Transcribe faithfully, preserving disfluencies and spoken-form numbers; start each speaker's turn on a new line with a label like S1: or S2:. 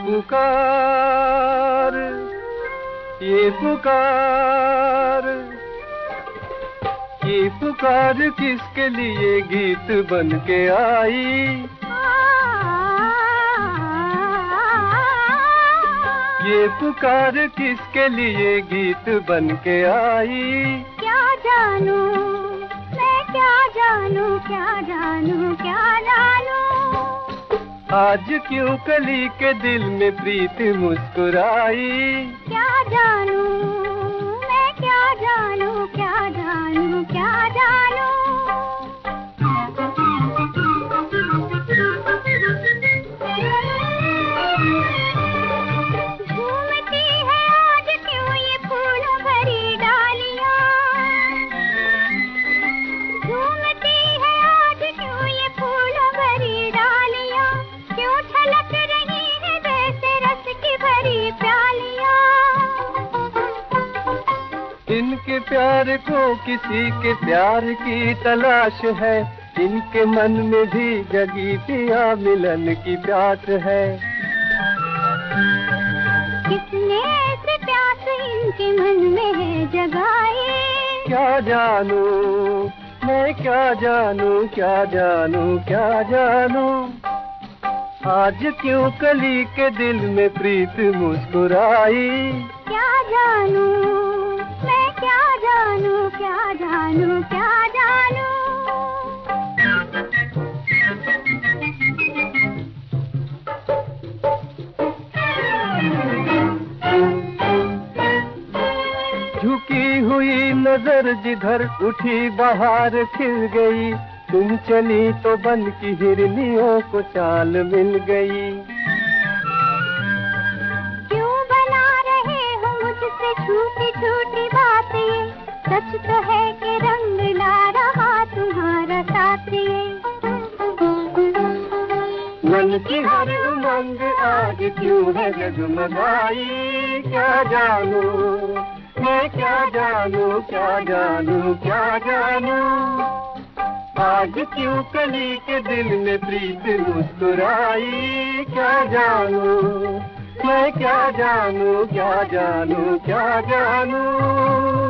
S1: पुकार, ये पुकार, ये पुकार किसके लिए गीत बन के आई। ये पुकार किसके लिए गीत बन के आई।
S2: क्या जानूं मैं, क्या जानूं, क्या जानूं, क्या जानूं।
S1: आज क्यों कली के दिल में प्रीत मुस्कुराई।
S2: क्या जानूं मैं, क्या जानूं, क्या जानूं, क्या जानूं। झूमती है आज क्यों ये फूल भरी डालियां। झूमती है आज क्यों ये फूल भरी डालियां। क्यों छलक रही है जैसे रस की भरी प्यालियां।
S1: इनके प्यार को किसी के प्यार की तलाश है। इनके मन में भी जगी पिया मिलन की प्यास है।
S2: किसने ऐसे प्यास इनके मन में है जगाई।
S1: क्या जानूं मैं, क्या जानूं, क्या जानूं, क्या जानूं। आज क्यों कली के दिल में प्रीत मुस्कुराई।
S2: क्या जानूं मैं, क्या जानूं, क्या जानूं, क्या जानूं।
S1: झुकी हुई नजर जिधर उठी बहार खिल गई। तुम चली तो बन की हिरनियों को चाल मिल गई।
S2: क्यों बना रहे हो मुझसे छोटी छोटी बातें। सच तो है कि रंग ला रहा तुम्हारा साथी।
S1: मन की हर उमंग आज क्यों है जगमगाई। क्या जानूं मैं, क्या जानूं, क्या जानूं, क्या जानूं। आज क्यों कली के दिल में प्रीत मुस्कुराई। क्या जानूं मैं, क्या जानूं, क्या जानूं, क्या जानूं।